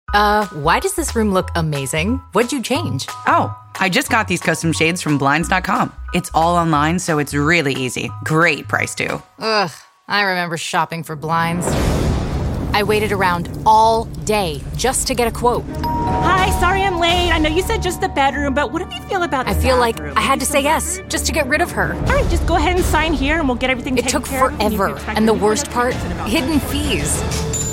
Why does this room look amazing? What'd you change? Oh, I just got these custom shades from Blinds.com. It's all online, so it's really easy. Great price, too. Ugh, I remember shopping for blinds. I waited around all day just to get a quote. Hi, sorry I'm late. I know you said just the bedroom, but what do you feel about the I feel bathroom? like I had to say yes just to get rid of her. All right, just go ahead and sign here and we'll get everything It taken took care of. forever, and the worst part, hidden fees.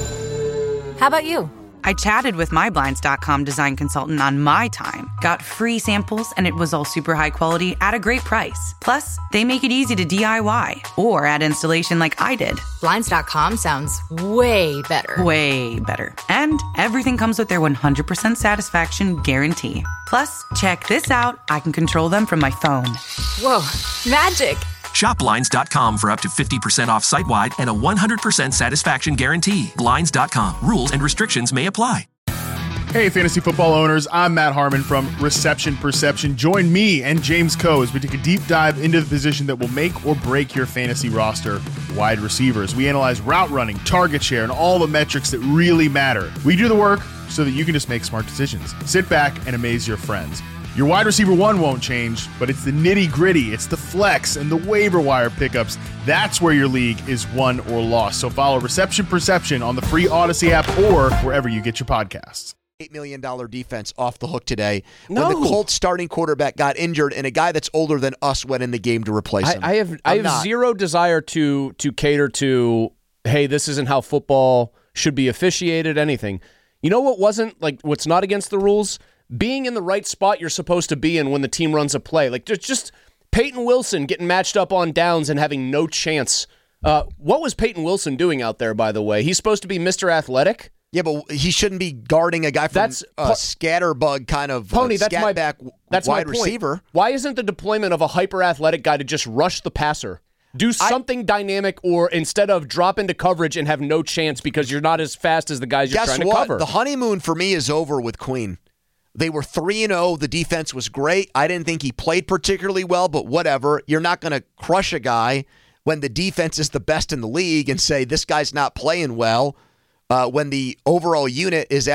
How about you? I chatted with my Blinds.com design consultant on my time, got free samples, and it was all super high quality at a great price. Plus, they make it easy to DIY or add installation like I did. Blinds.com sounds way better. Way better. And everything comes with their 100% satisfaction guarantee. Plus, check this out. I can control them from my phone. Whoa, magic. Shop Blinds.com for up to 50% off site-wide and a 100% satisfaction guarantee. Blinds.com. Rules and restrictions may apply. Hey, fantasy football owners. I'm Matt Harmon from Reception Perception. Join me and James Coe as we take a deep dive into the position that will make or break your fantasy roster, wide receivers. We analyze route running, target share, and all the metrics that really matter. We do the work so that you can just make smart decisions. Sit back and amaze your friends. Your wide receiver one won't change, but it's the nitty-gritty, it's the flex and the waiver wire pickups. That's where your league is won or lost. So follow Reception Perception on the free Odyssey app or wherever you get your podcasts. $8 million defense off the hook today when the Colts starting quarterback got injured and a guy that's older than us went in the game to replace him. I have zero desire to cater to, hey, this isn't how football should be officiated, anything. You know what wasn't, like, what's not against the rules? Being in the right spot you're supposed to be in when the team runs a play. Like, just Peyton Wilson getting matched up on downs and having no chance. What was Peyton Wilson doing out there, by the way? He's supposed to be Mr. Athletic? Yeah, but he shouldn't be guarding a guy from scatterbug kind of scat-back wide receiver. Why isn't the deployment of a hyper-athletic guy to just rush the passer? Do something dynamic, or instead of drop into coverage and have no chance because you're not as fast as the guys you're trying to cover. The honeymoon for me is over with Queen. They were 3-0. The defense was great. I didn't think he played particularly well, but whatever. You're not going to crush a guy when the defense is the best in the league and say this guy's not playing well when the overall unit is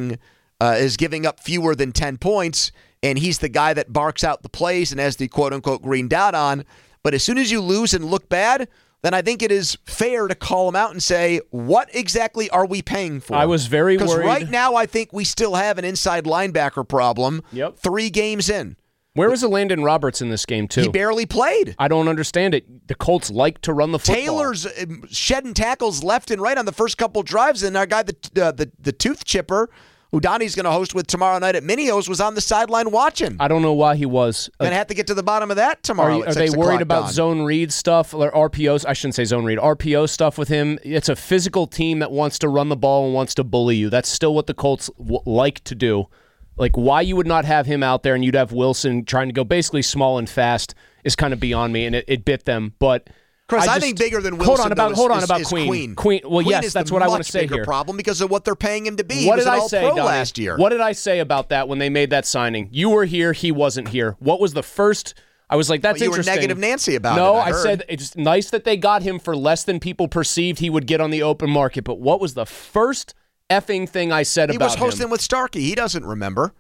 is giving up fewer than 10 points, and he's the guy that barks out the plays and has the quote-unquote green dot on. But as soon as you lose and look bad, then I think it is fair to call him out and say, what exactly are we paying for? I was very worried. Because right now I think we still have an inside linebacker problem 3 games in. Where was Landon Roberts in this game, too? He barely played. I don't understand it. The Colts like to run the football. Taylor's shedding tackles left and right on the first couple drives, and our guy, the tooth chipper, who Donnie's going to host with tomorrow night at Minios, was on the sideline watching. I don't know why he was. Going to have to get to the bottom of that tomorrow. Are they worried about zone read stuff or RPOs? I shouldn't say zone read. RPO stuff with him. It's a physical team that wants to run the ball and wants to bully you. That's still what the Colts like to do. Like, why you would not have him out there and you'd have Wilson trying to go basically small and fast is kind of beyond me, and it bit them. But Chris, I think bigger than Wilson hold on about Queen. Well, yes, that's what I want to say here. Problem because of what they're paying him to be. What he was did an I say, All-Pro Donnie? last year? What did I say about that when they made that signing? You were here, he wasn't here. What was the first? I was like, that's interesting. You were negative Nancy about it. No, I said it's nice that they got him for less than people perceived he would get on the open market. But what was the first effing thing I said about him? He was hosting with Starkey. He doesn't remember.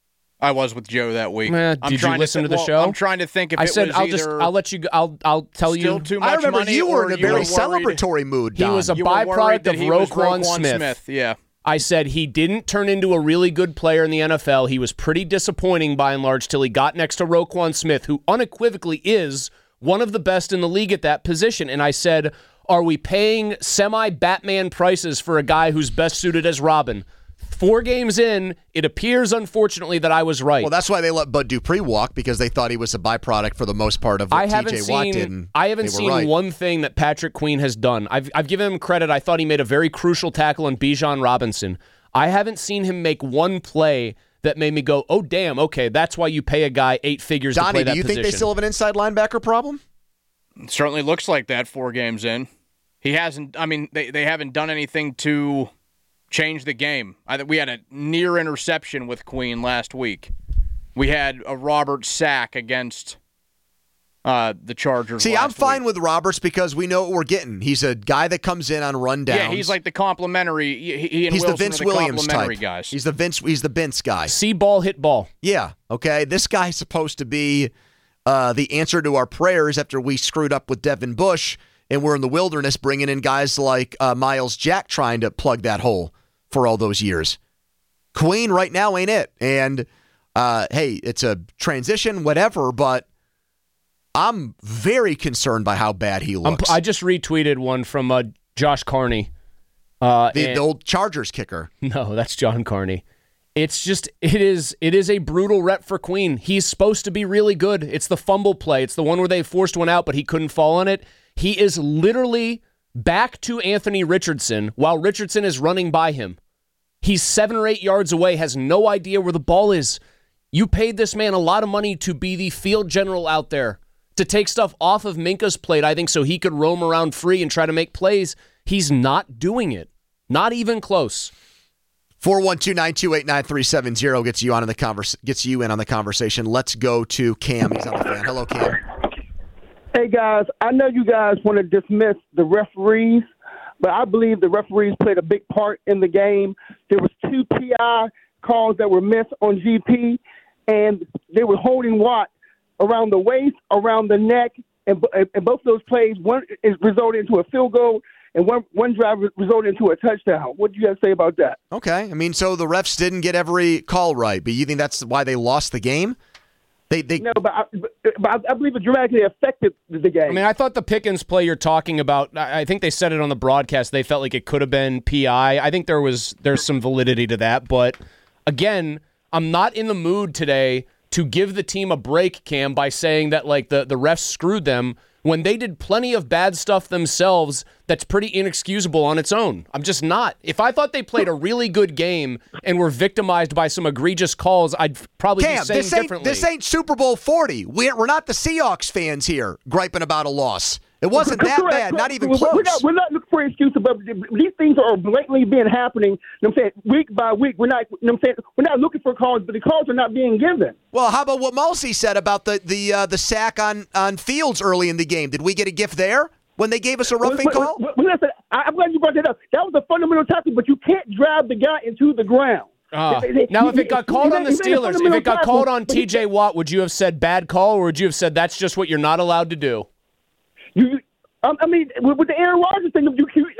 I was with Joe that week. Did you listen to the show? I'm trying to think if I said I'll let you go. I'll tell you. Still too much I remember money, you were in a very worried? celebratory mood, Don. He was a byproduct of Roquan Smith. Yeah. I said he didn't turn into a really good player in the NFL. He was pretty disappointing by and large till he got next to Roquan Smith, who unequivocally is one of the best in the league at that position. And I said, are we paying semi-Batman prices for a guy who's best suited as Robin? 4 games in, it appears, unfortunately, that I was right. Well, that's why they let Bud Dupree walk, because they thought he was a byproduct for the most part of what T.J. Watt did. I haven't seen one thing that Patrick Queen has done. I've given him credit. I thought he made a very crucial tackle on Bijan Robinson. I haven't seen him make one play that made me go, oh, damn, okay, that's why you pay a guy 8 figures to play that position. Donnie, do you think they still have an inside linebacker problem? It certainly looks like that 4 games in. He hasn't, they haven't done anything to change the game. We had a near interception with Queen last week. We had a Robert sack against the Chargers. See, I'm fine week. with Roberts because we know what we're getting. He's a guy that comes in on rundowns. Yeah, he's like the complimentary. He and he's Wilson the Vince are the Williams complimentary type. guys. He's the Vince guy. See ball, hit ball. Yeah. Okay. This guy's supposed to be the answer to our prayers after we screwed up with Devin Bush and we're in the wilderness bringing in guys like Miles Jack trying to plug that hole for all those years. Queen right now ain't it. And hey, it's a transition, whatever, but I'm very concerned by how bad he looks. I just retweeted one from Josh Carney. The old Chargers kicker. No, that's John Carney. It's just, it is a brutal rep for Queen. He's supposed to be really good. It's the fumble play. It's the one where they forced one out, but he couldn't fall on it. He is literally back to Anthony Richardson while Richardson is running by him. He's 7 or 8 yards away, has no idea where the ball is. You paid this man a lot of money to be the field general out there, to take stuff off of Minka's plate, I think, so he could roam around free and try to make plays. He's not doing it. Not even close. 412-928-9370 gets you in on the conversation. Let's go to Cam. He's on the fan. Hello, Cam. Hey, guys. I know you guys want to dismiss the referees, but I believe the referees played a big part in the game. There was 2 PI calls that were missed on GP, and they were holding Watt around the waist, around the neck, and both of those plays, one is resulted into a field goal, and one drive resulted into a touchdown. What do you guys say about that? Okay. I mean, so the refs didn't get every call right, but you think that's why they lost the game? No, but I believe it dramatically affected the game. I mean, I thought the Pickens play you're talking about, I think they said it on the broadcast, they felt like it could have been PI. I think there's some validity to that, but again, I'm not in the mood today to give the team a break, Cam, by saying that like the refs screwed them when they did plenty of bad stuff themselves that's pretty inexcusable on its own. I'm just not. If I thought they played a really good game and were victimized by some egregious calls, I'd probably be saying differently. This ain't Super Bowl 40. We're not the Seahawks fans here griping about a loss. It wasn't that bad, not even close. We're not looking for excuses, but these things are blatantly being happening. You know what I'm saying, week by week. We're not. You know what I'm saying, we're not looking for calls, but the calls are not being given. Well, how about what Mulsey said about the sack on Fields early in the game? Did we get a gift there when they gave us a roughing call? Listen, I'm glad you brought that up. That was a fundamental tackle, but you can't drive the guy into the ground. Now, if it got called on the Steelers, if it got called on T.J. Watt, would you have said bad call, or would you have said that's just what you're not allowed to do? I mean, with the Aaron Rodgers thing,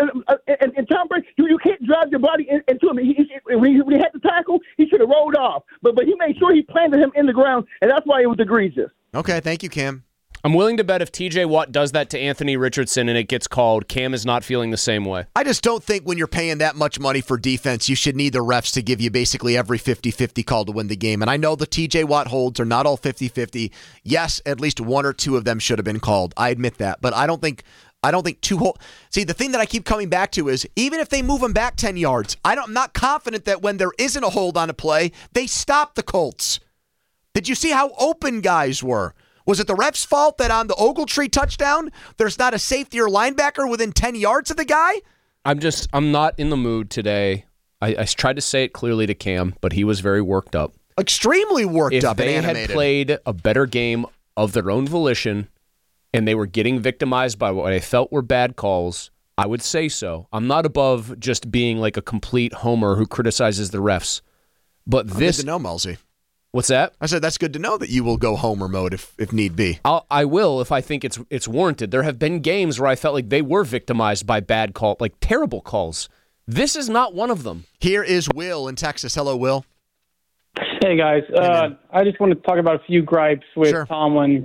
and Tom Brady, you can't drive your body into him. When he had the tackle, he should have rolled off. But he made sure he planted him in the ground, and that's why it was egregious. Okay, thank you, Cam. I'm willing to bet if T.J. Watt does that to Anthony Richardson and it gets called, Cam is not feeling the same way. I just don't think when you're paying that much money for defense, you should need the refs to give you basically every 50-50 call to win the game. And I know the T.J. Watt holds are not all 50-50. Yes, at least 1 or 2 of them should have been called. I admit that. But I don't think 2 hold. See, the thing that I keep coming back to is even if they move them back 10 yards, I'm not confident that when there isn't a hold on a play, they stop the Colts. Did you see how open guys were? Was it the ref's fault that on the Ogletree touchdown, there's not a safety or linebacker within 10 yards of the guy? I'm not in the mood today. I tried to say it clearly to Cam, but he was very worked up. Extremely worked up and animated. If they had played a better game of their own volition and they were getting victimized by what I felt were bad calls, I would say so. I'm not above just being like a complete homer who criticizes the refs. But this... Good to know, Mulsey. What's that? I said that's good to know that you will go homer mode if need be. I will if I think it's warranted. There have been games where I felt like they were victimized by bad call, like terrible calls. This is not one of them. Here is Will in Texas. Hello, Will. Hey, guys. I just want to talk about a few gripes with Tomlin.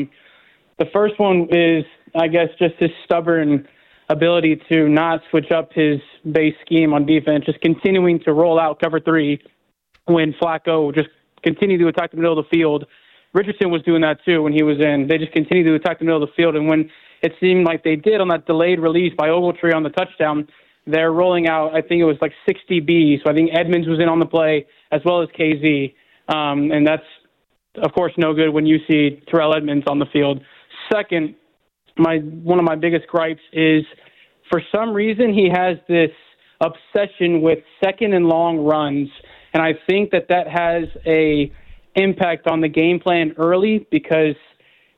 The first one is, I guess, just his stubborn ability to not switch up his base scheme on defense, just continuing to roll out cover 3 when Flacco just continue to attack the middle of the field. Richardson was doing that too when he was in. They just continued to attack the middle of the field, and when it seemed like they did on that delayed release by Ogletree on the touchdown, they're rolling out, I think it was like 60 Bs. So I think Edmonds was in on the play as well as KZ, and that's, of course, no good when you see Terrell Edmonds on the field. Second, one of my biggest gripes is for some reason he has this obsession with second and long runs. And I think that has a impact on the game plan early because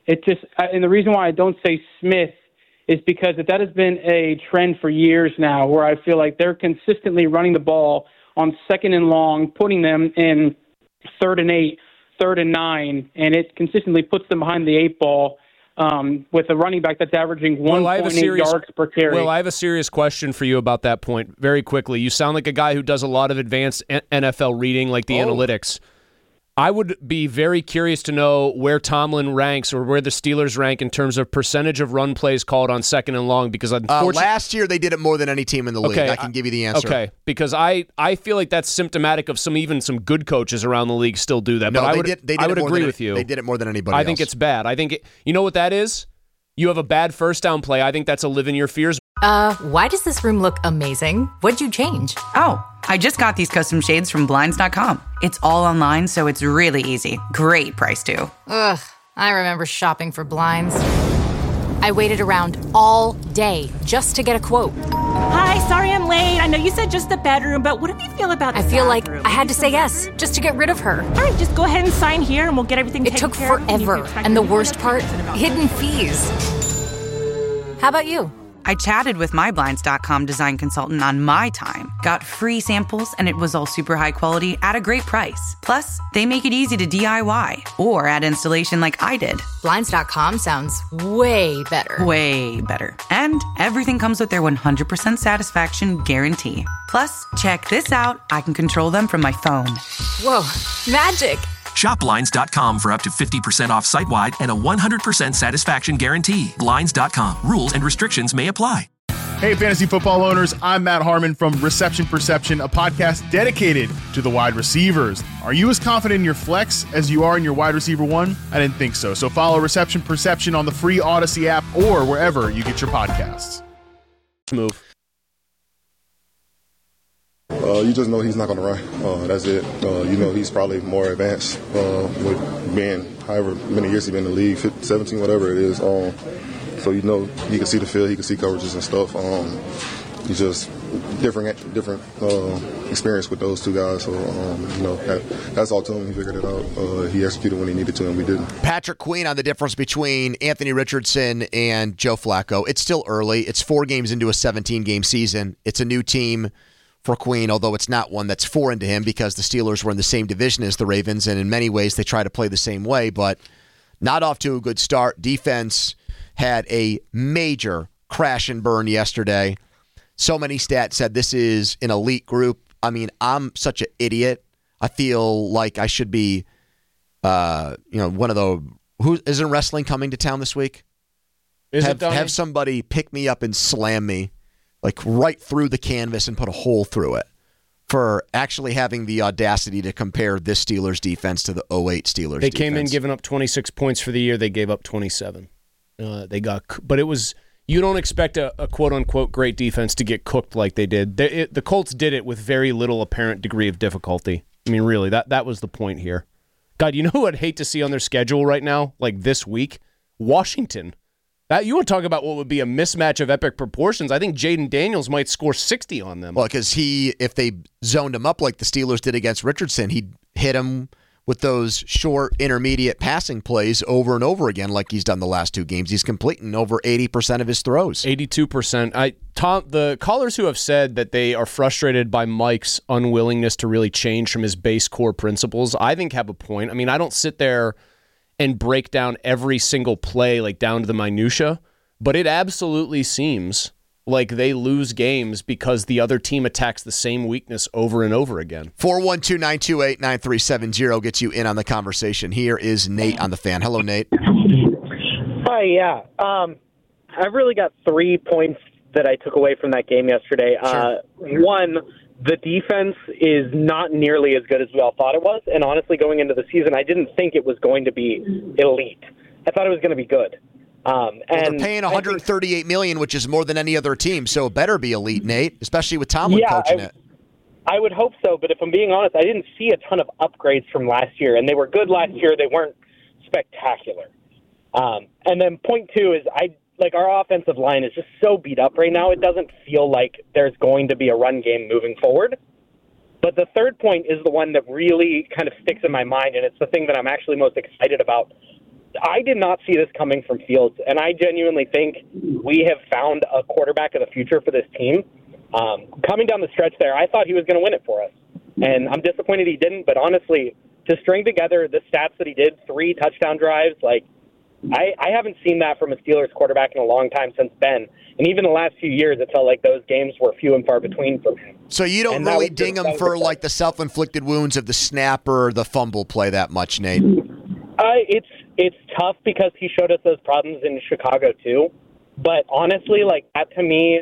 And the reason why I don't say Smith is because that has been a trend for years now, where I feel like they're consistently running the ball on 2nd and long, putting them in 3rd and 8, 3rd and 9, and it consistently puts them behind the 8 ball with a running back that's averaging 1.8 yards per carry. Well, I have a serious question for you about that point very quickly. You sound like a guy who does a lot of advanced NFL reading, like the analytics. I would be very curious to know where Tomlin ranks or where the Steelers rank in terms of percentage of run plays called on 2nd and long, because last year they did it more than any team in the league. I can give you the answer. Okay, because I feel like that's symptomatic of some good coaches around the league still do that. No, but I would agree with you. They did it more than anybody else. I think it's bad. I think you know what that is? You have a bad first down play. I think that's a live in your fears. Why does this room look amazing? What'd you change? Oh, I just got these custom shades from Blinds.com. It's all online, so it's really easy. Great price, too. Ugh, I remember shopping for blinds. I waited around all day just to get a quote. Hi, sorry I'm late. I know you said just the bedroom, but what do you feel about the I feel bathroom? like I had to say yes just to get rid of her. All right, just go ahead and sign here and we'll get everything taken care of. It took forever. And the worst part, hidden fees. How about you? I chatted with my Blinds.com design consultant on my time, got free samples, and it was all super high quality at a great price. Plus, they make it easy to DIY or add installation like I did. Blinds.com sounds way better. Way better. And everything comes with their 100% satisfaction guarantee. Plus, check this out. I can control them from my phone. Whoa, magic. Shop Blinds.com for up to 50% off site-wide and a 100% satisfaction guarantee. Blinds.com. Rules and restrictions may apply. Hey, fantasy football owners, I'm Matt Harmon from Reception Perception, a podcast dedicated to the wide receivers. Are you as confident in your flex as you are in your wide receiver one? I didn't think so. So follow Reception Perception on the free Odyssey app or wherever you get your podcasts. Move. You just know he's not going to run. That's it. You know he's probably more advanced with being however many years he's been in the league, 17, whatever it is. So you know he can see the field, he can see coverages and stuff. He's just different experience with those two guys. So you know that's all to him. He figured it out. He executed when he needed to, and we didn't. Patrick Queen on the difference between Anthony Richardson and Joe Flacco. It's still early. It's 4 games into a 17-game season. It's a new team for Queen, although it's not one that's foreign to him because the Steelers were in the same division as the Ravens, and in many ways they try to play the same way, but not off to a good start. Defense had a major crash and burn yesterday. So many stats said this is an elite group. I mean, I'm such an idiot. I feel like I should be, one of the... Isn't wrestling coming to town this week? Have somebody pick me up and slam me like right through the canvas and put a hole through it for actually having the audacity to compare this Steelers defense to the 08 Steelers defense. They came in giving up 26 points for the year. They gave up 27. But it was, you don't expect a quote-unquote great defense to get cooked like they did. The Colts did it with very little apparent degree of difficulty. I mean, really, that was the point here. God, you know who I'd hate to see on their schedule right now, like this week? Washington. You want to talk about what would be a mismatch of epic proportions? I think Jaden Daniels might score 60 on them. Well, because if they zoned him up like the Steelers did against Richardson, he'd hit him with those short, intermediate passing plays over and over again like he's done the last 2 games. He's completing over 80% of his throws. 82%. The callers who have said that they are frustrated by Mike's unwillingness to really change from his base core principles, I think have a point. I mean, I don't sit there and break down every single play like down to the minutia, but it absolutely seems like they lose games because the other team attacks the same weakness over and over again. 412-928-9370 gets you in on the conversation. Here is Nate on the Fan. Hello, Nate. Hi, yeah. I've really got 3 points that I took away from that game yesterday. Sure. One, the defense is not nearly as good as we all thought it was. And honestly, going into the season, I didn't think it was going to be elite. I thought it was going to be good. And they're paying $138 million, which is more than any other team, so it better be elite, Nate, especially with Tomlin coaching it. I would hope so, but if I'm being honest, I didn't see a ton of upgrades from last year, and they were good last year. They weren't spectacular. And then point 2 is our offensive line is just so beat up right now, it doesn't feel like there's going to be a run game moving forward. But the third point is the one that really kind of sticks in my mind, and it's the thing that I'm actually most excited about. I did not see this coming from Fields, and I genuinely think we have found a quarterback of the future for this team. Coming down the stretch there, I thought he was going to win it for us, and I'm disappointed he didn't. But honestly, to string together the stats that he did, 3 touchdown drives, like I haven't seen that from a Steelers quarterback in a long time since Ben. And even the last few years, it felt like those games were few and far between from him. So you don't really ding him for like the self-inflicted wounds of the snap or the fumble play that much, Nate? It's tough because he showed us those problems in Chicago too. But honestly, like that to me,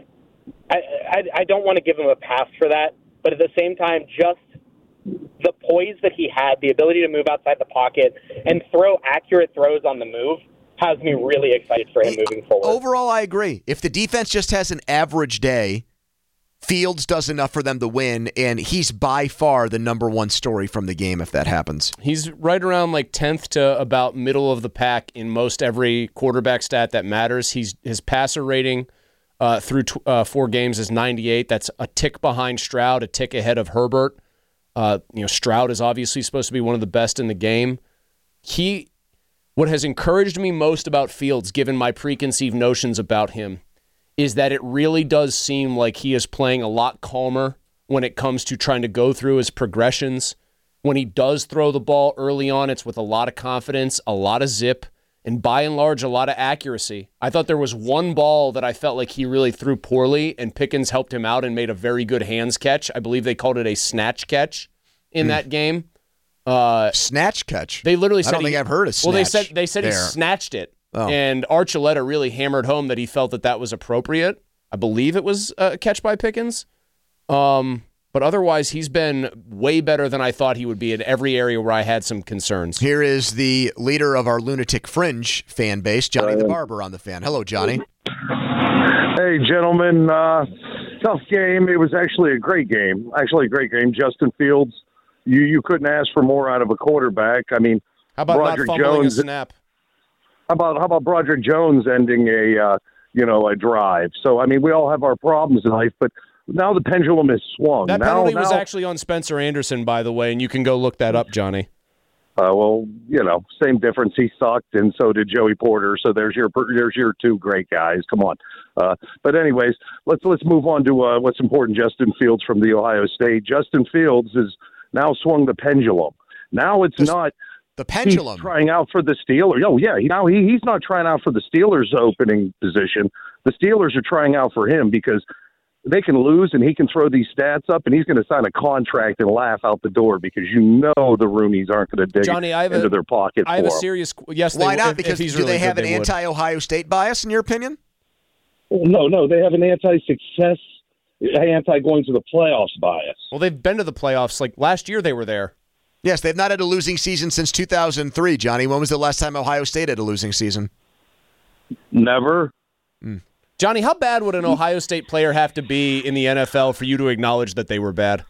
I don't want to give him a pass for that. But at the same time, just the poise that he had, the ability to move outside the pocket and throw accurate throws on the move, has me really excited for him moving forward. Overall, I agree. If the defense just has an average day, Fields does enough for them to win, and he's by far the number one story from the game if that happens. He's right around like 10th to about middle of the pack in most every quarterback stat that matters. His passer rating through 4 games is 98. That's a tick behind Stroud, a tick ahead of Herbert. Stroud is obviously supposed to be one of the best in the game. What has encouraged me most about Fields, given my preconceived notions about him, is that it really does seem like he is playing a lot calmer when it comes to trying to go through his progressions. When he does throw the ball early on, it's with a lot of confidence, a lot of zip, and by and large, a lot of accuracy. I thought there was one ball that I felt like he really threw poorly, and Pickens helped him out and made a very good hands catch. I believe they called it a snatch catch in that game. Snatch catch? They literally said I don't think I've heard of snatch. Well, they said he snatched it. Oh. And Archuleta really hammered home that he felt that was appropriate. I believe it was a catch by Pickens. But otherwise, he's been way better than I thought he would be in every area where I had some concerns. Here is the leader of our Lunatic Fringe fan base, Johnny the Barber on the Fan. Hello, Johnny. Hey, gentlemen. Tough game. It was actually a great game. Justin Fields, you couldn't ask for more out of a quarterback. I mean, how about Broderick not fumbling Jones, a snap? How about Broderick Jones ending a drive? So, I mean, we all have our problems in life, but now the pendulum is swung. That penalty was actually on Spencer Anderson, by the way, and you can go look that up, Johnny. Same difference. He sucked, and so did Joey Porter. So there's your 2 great guys. Come on. But anyways, let's move on to what's important. Justin Fields from the Ohio State. Justin Fields has now swung the pendulum. Now it's not the pendulum he's trying out for the Steelers. Oh yeah, now he's not trying out for the Steelers' opening position. The Steelers are trying out for him because they can lose and he can throw these stats up and he's going to sign a contract and laugh out the door because the Roonies aren't going to dig into their pocket. I have a serious yes. Why not? Because do they have an anti-Ohio State bias in your opinion? No, they have an anti-success, anti-going to the playoffs bias. Well, they've been to the playoffs. Like last year, they were there. Yes, they've not had a losing season since 2003. Johnny, when was the last time Ohio State had a losing season? Never. Johnny, how bad would an Ohio State player have to be in the NFL for you to acknowledge that they were bad?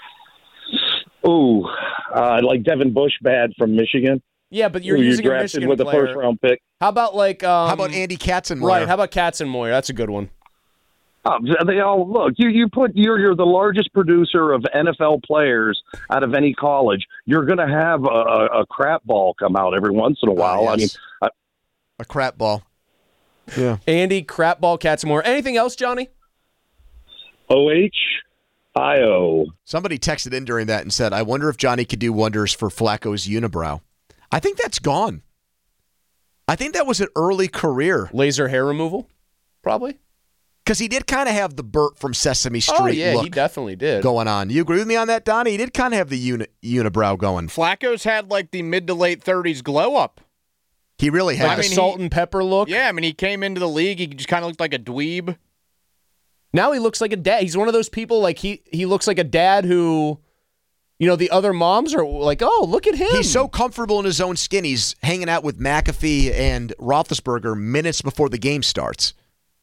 Ooh, like Devin Bush bad from Michigan. Yeah, but you're using a Michigan with player. a first-round pick. How about how about Andy Katzenmoyer? Right, how about Katzenmoyer? That's a good one. They all look. You're the largest producer of NFL players out of any college. You're going to have a crap ball come out every once in a while. Yes. I mean, a crap ball. Yeah, Andy crap ball Katzenmoyer. Anything else, Johnny? OHIO. Somebody texted in during that and said, "I wonder if Johnny could do wonders for Flacco's unibrow." I think that's gone. I think that was an early career laser hair removal, probably. Because he did kind of have the Burt from Sesame Street look. Oh, yeah, look he definitely did. Going on. You agree with me on that, Donnie? He did kind of have the unibrow going. Flacco's had like the mid to late 30s glow up. He really had. Like the salt and pepper look? Yeah, I mean, he came into the league, he just kind of looked like a dweeb. Now he looks like a dad. He's one of those people, like he looks like a dad who, the other moms are like, oh, look at him. He's so comfortable in his own skin. He's hanging out with McAfee and Roethlisberger minutes before the game starts.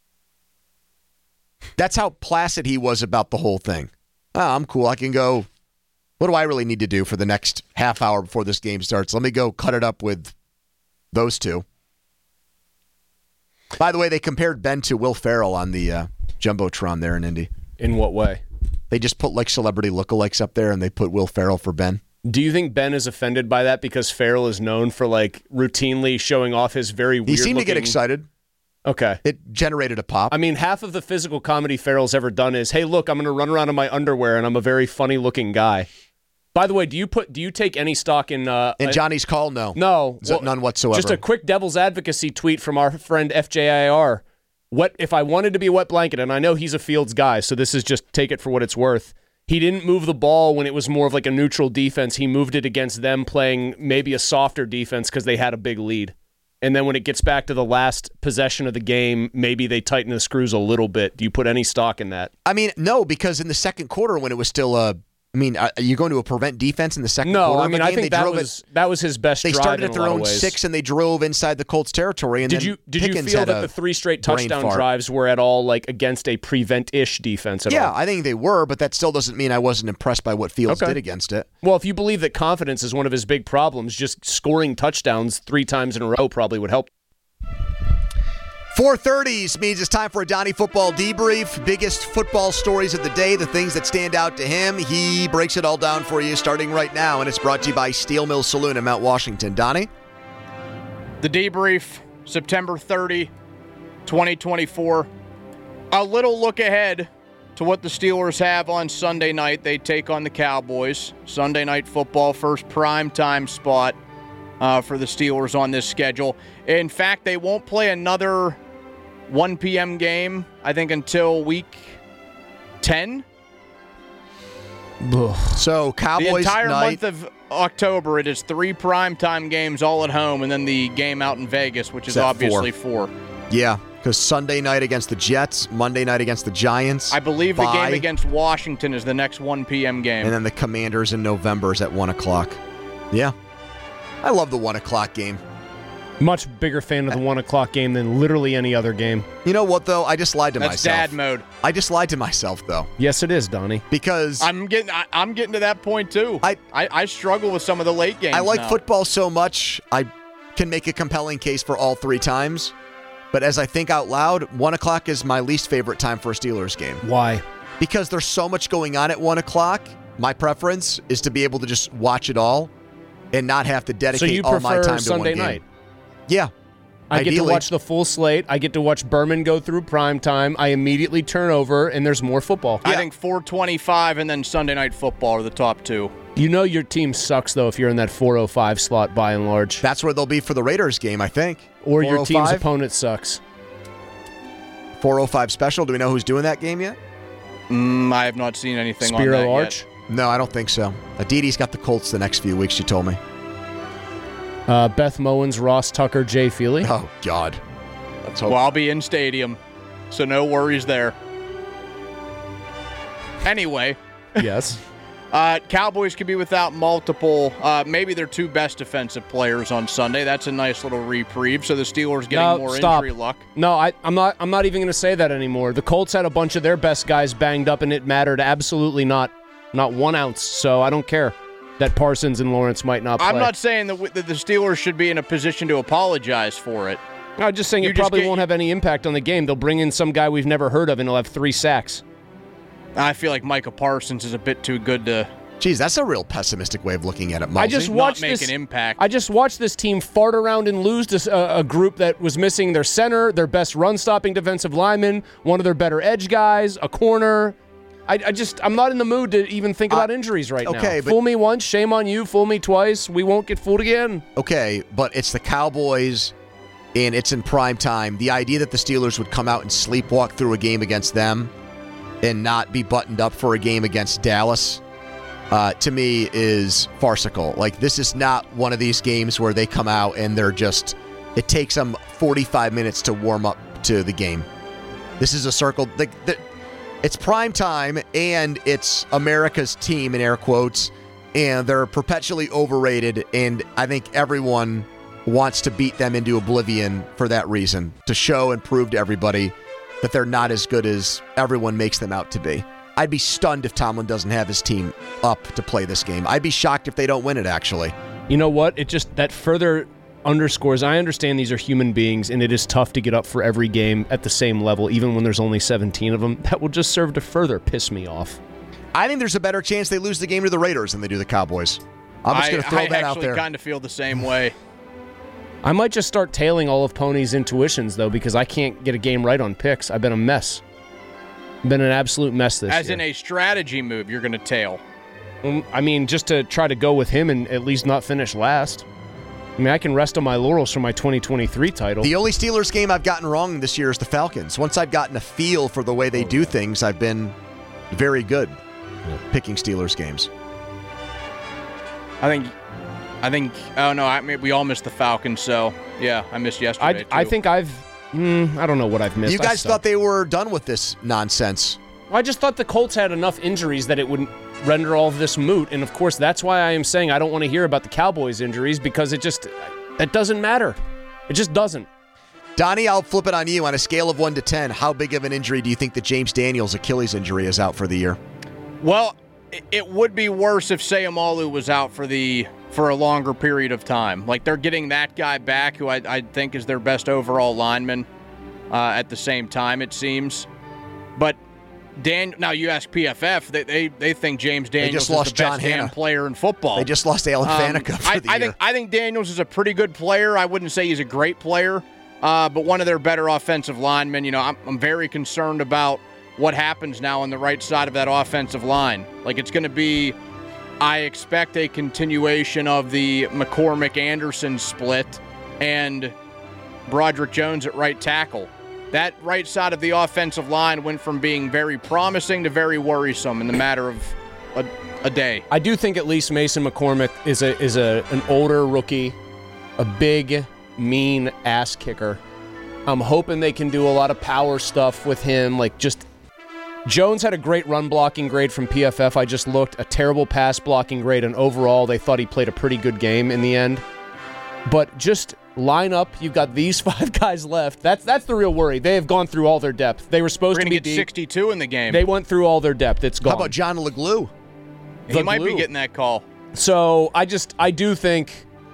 That's how placid he was about the whole thing. Oh, I'm cool. I can go. What do I really need to do for the next half hour before this game starts? Let me go cut it up with those two. By the way, they compared Ben to Will Ferrell on the Jumbotron there in Indy. In what way? They just put like celebrity lookalikes up there and they put Will Ferrell for Ben. Do you think Ben is offended by that because Farrell is known for like routinely showing off his very weird? He seemed to get excited. Okay. It generated a pop. I mean, half of the physical comedy Farrell's ever done is, hey, look, I'm going to run around in my underwear and I'm a very funny looking guy. By the way, do you take any stock in Johnny's call? No. No. None whatsoever. Just a quick devil's advocacy tweet from our friend FJIR. What if I wanted to be a wet blanket, and I know he's a Fields guy, so this is just take it for what it's worth. He didn't move the ball when it was more of like a neutral defense. He moved it against them playing maybe a softer defense because they had a big lead. And then when it gets back to the last possession of the game, maybe they tighten the screws a little bit. Do you put any stock in that? I mean, no, because in the second quarter when it was still are you going to prevent defense in the second quarter? No, I mean, I think that was his best drive. They started at in a their lot own of ways. 6 and they drove inside the Colts territory. And did you feel that the 3 straight touchdown drives were at all like against a prevent-ish defense at all? Yeah, I think they were, but that still doesn't mean I wasn't impressed by what Fields did against it. Well, if you believe that confidence is one of his big problems, just scoring touchdowns 3 times in a row probably would help. 4:30s means it's time for a Donnie Football Debrief. Biggest football stories of the day, the things that stand out to him. He breaks it all down for you starting right now, and it's brought to you by Steel Mill Saloon in Mount Washington. Donnie? The Debrief, September 30, 2024. A little look ahead to what the Steelers have on Sunday night. They take on the Cowboys. Sunday Night Football, first primetime spot for the Steelers on this schedule. In fact, they won't play another 1 p.m. game, I think, until week 10. So Cowboys the entire night, month of October, it is 3 primetime games all at home, and then the game out in Vegas, which is obviously 4. Yeah, because Sunday night against the Jets, Monday night against the Giants. I believe the game against Washington is the next 1 p.m. game. And then the Commanders in November is at 1 o'clock. Yeah. I love the 1 o'clock game. Much bigger fan of the 1 o'clock game than literally any other game. You know what, though? I just lied to myself. That's dad mode. I just lied to myself, though. Yes, it is, Donnie. Because I'm getting to that point, too. I struggle with some of the late games. I like now. football so much, I can make a compelling case for all 3 times. But as I think out loud, 1 o'clock is my least favorite time for a Steelers game. Why? Because there's so much going on at 1 o'clock. My preference is to be able to just watch it all and not have to dedicate all my time to Sunday one game. night? Yeah. I get to watch the full slate. I get to watch Berman go through primetime. I immediately turn over, and there's more football. I think 4:25 and then Sunday Night Football are the top 2. You know your team sucks, though, if you're in that 4:05 slot by and large. That's where they'll be for the Raiders game, I think. Or your team's opponent sucks. 4:05 special. Do we know who's doing that game yet? I have not seen anything on that Spiro Arch? yet. No, I don't think so. Aditi's got the Colts the next few weeks, she told me. Beth Mowens, Ross Tucker, Jay Feely. Oh, God. Let's hope. Well, I'll be in stadium, so no worries there. Anyway. Yes. Cowboys could be without multiple, maybe their 2 best defensive players on Sunday. That's a nice little reprieve. So the Steelers getting more injury luck. No, I'm not even going to say that anymore. The Colts had a bunch of their best guys banged up, and it mattered absolutely not 1 ounce. So I don't care that Parsons and Lawrence might not play. I'm not saying that the Steelers should be in a position to apologize for it. I'm just saying it probably won't have any impact on the game. They'll bring in some guy we've never heard of, and he'll have 3 sacks. I feel like Micah Parsons is a bit too good to... Jeez, that's a real pessimistic way of looking at it, Mosey. I just watched not make an impact. I just watched this team fart around and lose to a group that was missing their center, their best run-stopping defensive lineman, one of their better edge guys, a corner. I'm not in the mood to even think about injuries right now. But fool me once, shame on you. Fool me twice, we won't get fooled again. Okay, but it's the Cowboys, and it's in prime time. The idea that the Steelers would come out and sleepwalk through a game against them and not be buttoned up for a game against Dallas, to me, is farcical. Like, this is not one of these games where they come out and they're just... It takes them 45 minutes to warm up to the game. This is a circle... It's prime time, and it's America's team, in air quotes, and they're perpetually overrated, and I think everyone wants to beat them into oblivion for that reason, to show and prove to everybody that they're not as good as everyone makes them out to be. I'd be stunned if Tomlin doesn't have his team up to play this game. I'd be shocked if they don't win it, actually. You know what? That further underscores, I understand these are human beings, and it is tough to get up for every game at the same level, even when there's only 17 of them. That will just serve to further piss me off. I think there's a better chance they lose the game to the Raiders than they do the Cowboys. I'm just going to throw that out there. I actually kind of feel the same way. I might just start tailing all of Pony's intuitions, though, because I can't get a game right on picks. I've been a mess. Been an absolute mess this year. As in a strategy move, you're going to tail. I mean, just to try to go with him and at least not finish last. I mean, I can rest on my laurels for my 2023 title. The only Steelers game I've gotten wrong this year is the Falcons. Once I've gotten a feel for the way they do things, I've been very good picking Steelers games. I think. Oh no, we all missed the Falcons. So yeah, I missed yesterday. I think I don't know what I've missed. You guys thought they were done with this nonsense. Well, I just thought the Colts had enough injuries that it would render all of this moot. And of course, that's why I am saying I don't want to hear about the Cowboys' injuries, because that doesn't matter. It just doesn't. Donnie, I'll flip it on you. On a scale of 1 to 10, how big of an injury do you think that James Daniels' Achilles injury is out for the year? Well, it would be worse if Sayamalu was out for a longer period of time. Like, they're getting that guy back, who I think is their best overall lineman at the same time, it seems. But now you ask PFF, they think James Daniels is the best damn player in football. They just lost Alan Faneca for the year. I think Daniels is a pretty good player. I wouldn't say he's a great player, but one of their better offensive linemen. You know, I'm very concerned about what happens now on the right side of that offensive line. Like, it's going to be, I expect a continuation of the McCormick-Anderson split and Broderick Jones at right tackle. That right side of the offensive line went from being very promising to very worrisome in the matter of a day. I do think at least Mason McCormick is an older rookie, a big, mean ass kicker. I'm hoping they can do a lot of power stuff with him, like just Jones had a great run blocking grade from PFF. I just looked. A terrible pass blocking grade, and overall they thought he played a pretty good game in the end. But just line up. You've got these 5 guys left. That's the real worry. They have gone through all their depth. They were supposed to be get deep. 62 in the game. They went through all their depth. It's gone. How about John LeGlue? He might be getting that call. So I do think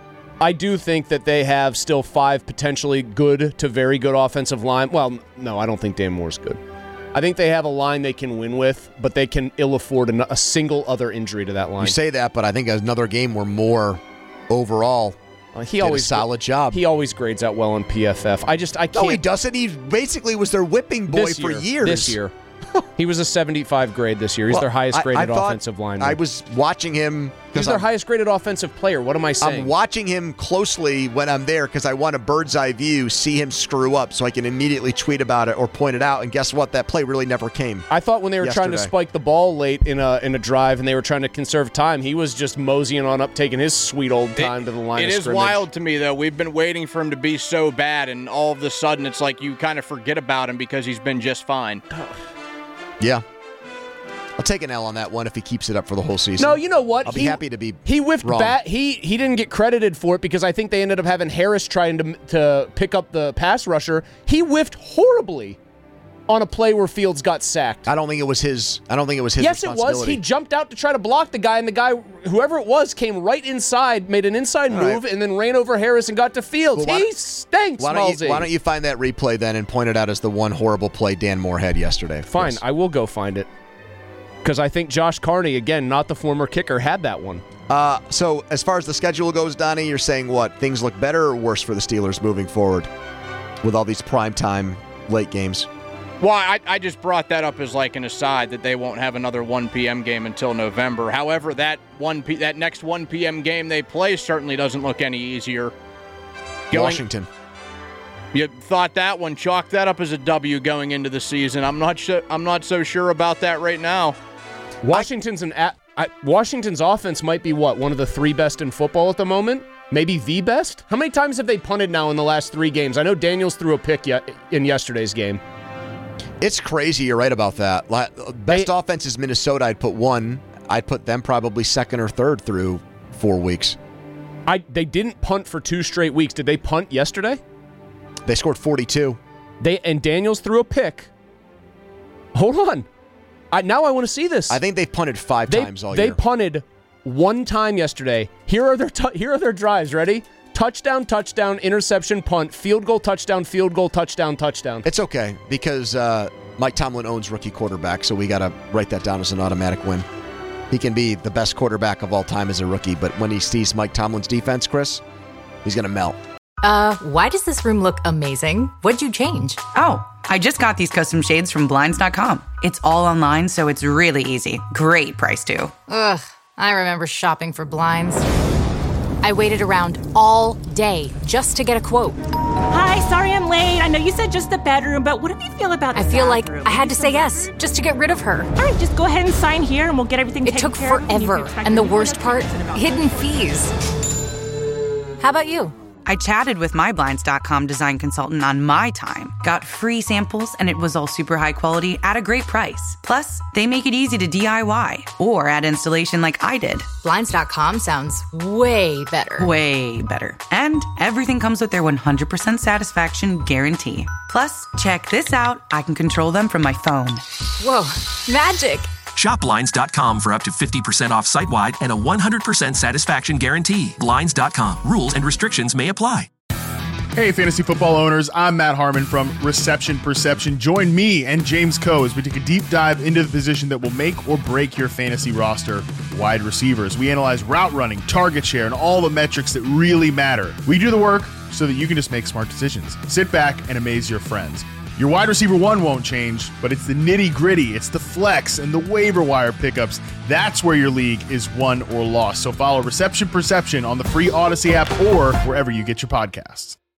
that they have still 5 potentially good to very good offensive line. Well, no, I don't think Dan Moore's good. I think they have a line they can win with, but they can ill afford a single other injury to that line. You say that, but I think another game where Moore overall he always did a solid job. He always grades out well on PFF. I can't. No, he doesn't. He basically was their whipping boy for years. This year. He was a 75 grade this year. He's their highest graded offensive lineman. I was watching him. He's their highest graded offensive player. What am I saying? I'm watching him closely when I'm there because I want a bird's eye view, see him screw up so I can immediately tweet about it or point it out. And guess what? That play really never came. I thought when they were trying to spike the ball late in a drive and they were trying to conserve time, he was just moseying on up, taking his sweet old time to the line of scrimmage. It is wild to me, though. We've been waiting for him to be so bad, and all of a sudden it's like you kind of forget about him because he's been just fine. Yeah. I'll take an L on that one if he keeps it up for the whole season. No, you know what? I'll be happy to be He whiffed wrong. He didn't get credited for it because I think they ended up having Harris trying to pick up the pass rusher. He whiffed horribly on a play where Fields got sacked. I don't think it was his Yes, it was. He jumped out to try to block the guy, and the guy, whoever it was, came right inside, made an inside move, and then ran over Harris and got to Fields. Well, he stinks, why don't you find that replay then and point it out as the one horrible play Dan Moore had yesterday? Fine, I will go find it. Because I think Josh Carney, again, not the former kicker, had that one. So as far as the schedule goes, Donnie, you're saying what? Things look better or worse for the Steelers moving forward with all these primetime late games? Well, I just brought that up as like an aside that they won't have another 1 p.m. game until November. However, that next 1 p.m. game they play certainly doesn't look any easier. Washington. You thought that one, chalk that up as a W going into the season. I'm not so sure about that right now. Washington's offense might be one of the 3 best in football at the moment? Maybe the best? How many times have they punted now in the last 3 games? I know Daniels threw a pick in yesterday's game. It's crazy. You're right about that. Best offense is Minnesota. I'd put 1. I'd put them probably 2nd or 3rd through 4 weeks. They didn't punt for 2 straight weeks. Did they punt yesterday? They scored 42. And Daniels threw a pick. Hold on. Now I want to see this. I think they've punted 5 times all year. They punted 1 time yesterday. Here are their drives. Ready? Touchdown, touchdown, interception, punt, field goal, touchdown, touchdown. It's okay because Mike Tomlin owns rookie quarterback, so we got to write that down as an automatic win. he can be the best quarterback of all time as a rookie. But when he sees Mike Tomlin's defense, Chris, he's going to melt. Why does this room look amazing? What'd you change? Oh, I just got these custom shades from Blinds.com. It's all online, so it's really easy. Great price, too. Ugh, I remember shopping for blinds. I waited around all day just to get a quote. Hi, sorry I'm late. I know you said just the bedroom, but what do you feel about the I feel bathroom? like I had to say yes just to get rid of her. All right, just go ahead and sign here and we'll get everything taken care of. It took forever. And the worst part, hidden fees. How about you? I chatted with my Blinds.com design consultant on my time, got free samples, and it was all super high quality at a great price. Plus, they make it easy to DIY or add installation like I did. Blinds.com sounds way better. Way better. And everything comes with their 100% satisfaction guarantee. Plus, check this out. I can control them from my phone. Whoa, magic. Shop Blinds.com for up to 50% off site-wide and a 100% satisfaction guarantee. Blinds.com. Rules and restrictions may apply. Hey, fantasy football owners. I'm Matt Harmon from Reception Perception. Join me and James Coe as we take a deep dive into the position that will make or break your fantasy roster, wide receivers. We analyze route running, target share, and all the metrics that really matter. We do the work so that you can just make smart decisions. Sit back and amaze your friends. Your wide receiver one won't change, but it's the nitty-gritty, it's the flex, and the waiver wire pickups. That's where your league is won or lost. So follow Reception Perception on the free Odyssey app or wherever you get your podcasts.